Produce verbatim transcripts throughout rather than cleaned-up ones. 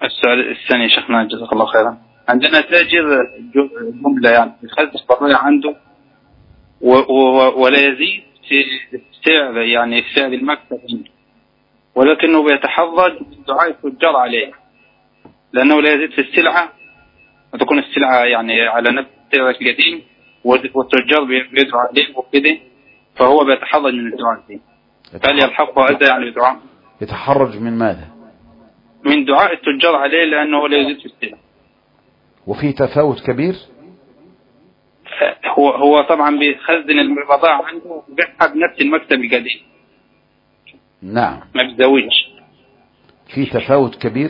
السؤال الثاني شيخنا جزاك الله خيرا. عندنا تاجر جملة يعني يخزن بضائع عنده و و ولا يزيد في سعر يعني سعر المكسب عنده، ولكنه بيتحرج من دعاء التجار عليه لأنه لا يزيد في السلعة وتكون السلعة يعني على نفس السعر القديم والتجار بيدعوا عليه وكده، فهو بيتحرج من الدعاء فيه. هل يلحقه هذا يعني دعاء؟ يتحرج من ماذا؟ من دعاء التجار عليه لأنه لا يزيد في السلعة. وفي تفاوت كبير؟ هو هو طبعا بيخزن البضاعة عنده وبيبيعها بنفس المكسب القديم. نعم. ما بيزودش. في تفاوت كبير؟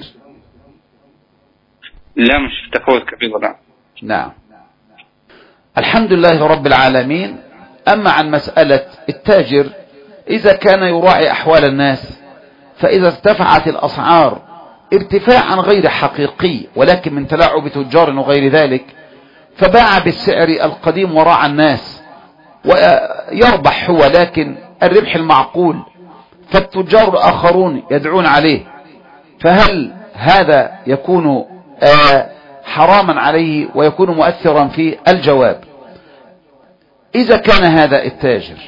لا مش تفاوت كبير ولا. نعم. الحمد لله رب العالمين. أما عن مسألة التاجر إذا كان يراعي أحوال الناس، فإذا ارتفعت الأسعار ارتفاعا غير حقيقي ولكن من تلاعب تجار وغير ذلك، فباع بالسعر القديم وراء الناس ويربح هو، لكن الربح المعقول، فالتجار الآخرون يدعون عليه، فهل هذا يكون حراما عليه ويكون مؤثرا في الجواب؟ إذا كان هذا التاجر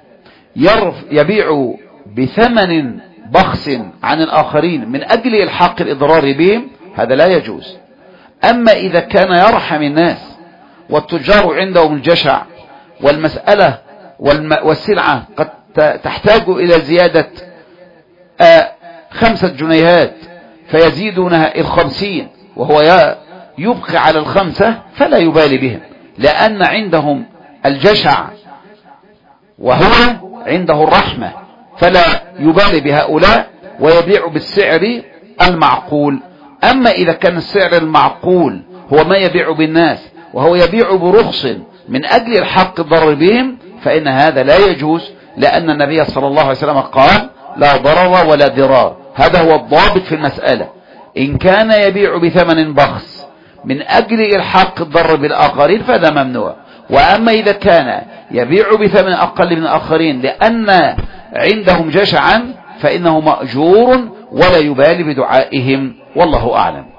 يبيع بثمن بخس عن الآخرين من أجل الحاق الإضرار بهم، هذا لا يجوز. أما إذا كان يرحم الناس والتجار عندهم الجشع والمسألة والسلعة قد تحتاج إلى زيادة خمسة جنيهات فيزيدونها الخمسين وهو يبقي على الخمسة، فلا يبالي بهم لأن عندهم الجشع وهو عنده الرحمة، فلا يبالي بهؤلاء ويبيع بالسعر المعقول. أما إذا كان السعر المعقول هو ما يبيع بالناس وهو يبيع برخص من أجل الحق الضرر بهم، فإن هذا لا يجوز، لأن النبي صلى الله عليه وسلم قال لا ضرر ولا ضرار. هذا هو الضابط في المسألة. إن كان يبيع بثمن بخس من أجل الحق الضرر بالآخرين فهذا ممنوع. وأما إذا كان يبيع بثمن أقل من الآخرين لأن عندهم جشعا فإنه مأجور ولا يبالي بدعائهم، والله أعلم.